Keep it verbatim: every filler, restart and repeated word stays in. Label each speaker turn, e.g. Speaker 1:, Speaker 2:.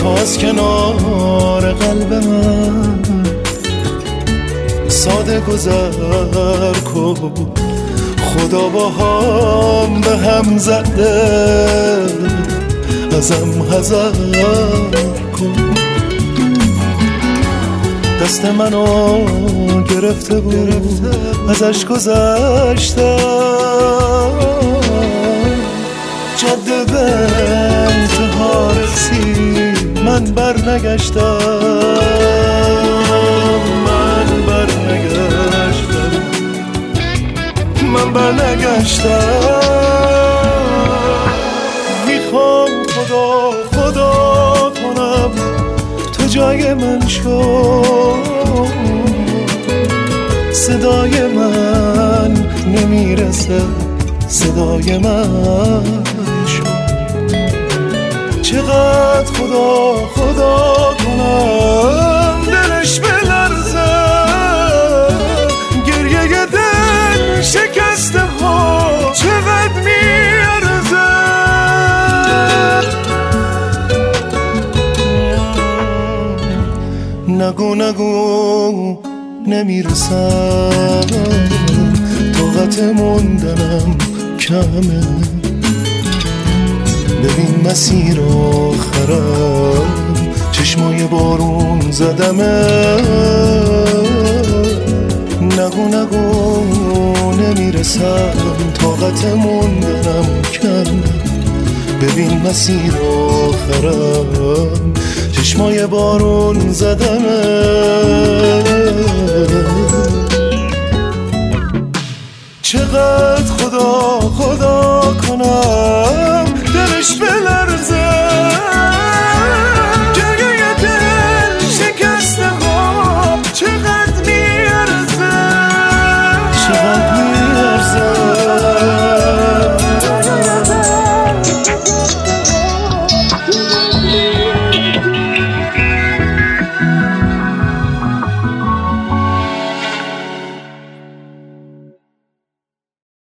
Speaker 1: تو از کنار قلب من ساده گذر کن، خدا با هم به هم زده ازم حذر کن. دست منو گرفته بود ازش گذشتم، جاده به انتها رسید من بر نگشتم، من بر نگشتم، من بر نگشتم. میخوام خدا خدا کنم تو جای من شو، صدای من نمیرسه صدای من شو. چقدر خدا خدا کنم دلش بلرزه، گریه دل شکسته ها چقدر میارزه. نگو نگو نمیرسم، طاقت موندنم کمه. ببین مسیر آخرم چشمای بارون زدمه. نگو نگو نمیرسم، طاقت موندنم کمه. ببین مسیر آخرم چشمای بارون زدمه. چقدر خدا